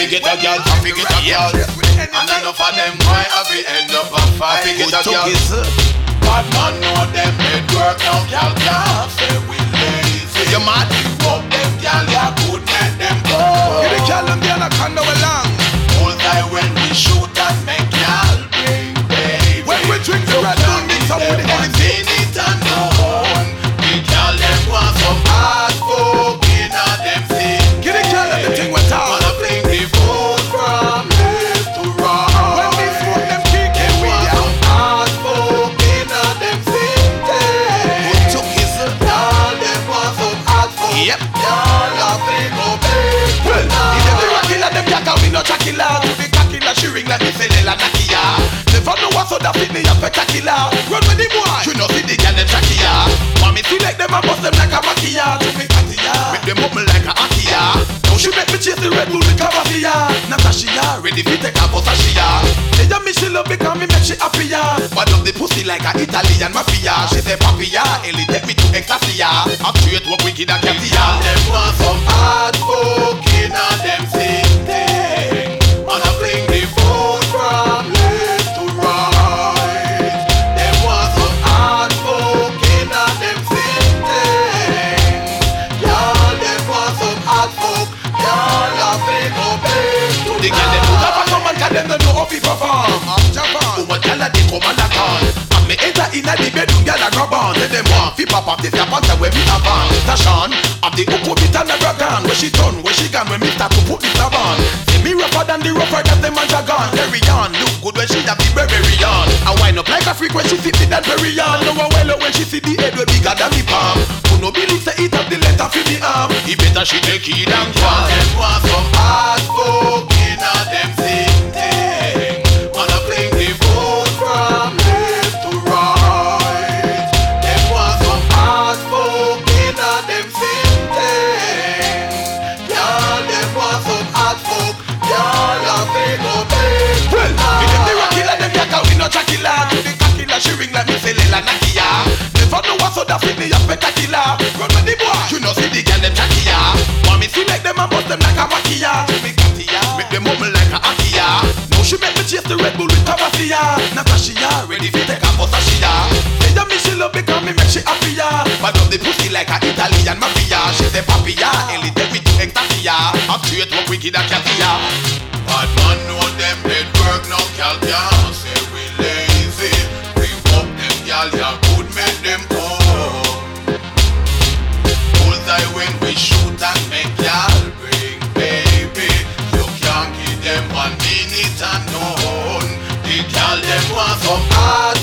get a girl, I fi get a girl. And enough of them boy I fi end up a fight. I fi get a girl. Bad man know them head work now, girl can't say we lazy. You mad? Fuck them girl, ya good make them go. Get the girl and the anaconda along. All time when we shoot and make y'all bring baby. When we drink the red bull mix up with the anything. It and known. The girl them want some hard folk in a them thing. Get the girl and the thing went out. Wanna bring the food from left to right. When we smoke them kick They we want out. some hard folk in a them thing. Who took his Y'all them want some hard folk. Yep. Y'all a bring up big. Well, in every rock killer, them yak and we no chakila. To the kakila, she ring like the Fedela Nakia. Never know what's so that fit me up a kakila. Run with the boy, you know see the girl them chakia. Mommy see like them and bust them like a makia. To me katia, make them up me like a akia. Now she make me chase the Red Bull with Cavasia. Natasha, ready fi take a Bosashia. They just me she love because me make she happier. Bad up the pussy like a Italian mafia. She say papia, Ellie take me to Exasia. I'm straight walk wicked and Y'all katia. them want some hard folk in a them thing. Wanna bring the food from left to right. Them want some hard folk in a them thing. Y'all them want some hard folk. Y'all a bring up big. The girl them put up a come and them don't know how to perform. Japan, what girl a they come and a call. And me enter inna the bedroom, girl a grab on. Say them want fi pop off the pants where me have on. Tashan, of the uku bit and a dragon. Where she done, where she gone, when me start to put the tab on. Say me rougher than the rougher that them a dragon. Carry on, look good when she have the berry on. And wind up like a freak when she fit me that berry on. Know how well when she see the head way bigger than me palm. Who no believe say it have the letter fi me arm. He better she take it and Y'all fall. them want some hard folk in a them thing. Wanna bring the food from left to right. Them want some hard folk in a them thing. Y'all them want some hard folk. Y'all a big up big. Well, me them the rock killer, them yak and we no chakila. To the kakila, she ring like me say Lela Nakia. Never know what's so that fit me up a kakila. Run with the boy, you know see the girl them chakia. Want me see like them and bust them like a makia. To me katia, make them mumble like a akia. Now she make me chase the Red Bull with Cavasia. Natasha, ready fi take a Bosashia. Say that me she love because me make she happier. Bad up the pussy like a Italian mafia. She say papia, Ellie take me to Exasia. I'm straight walk wicked and katia. Bad man know them head work now, y'all can't say we lazy. We up them y'all, ya good make them come. All time when we shoot and make y'all bring baby. You can't give them 1 minute and none. The y'all them want some hard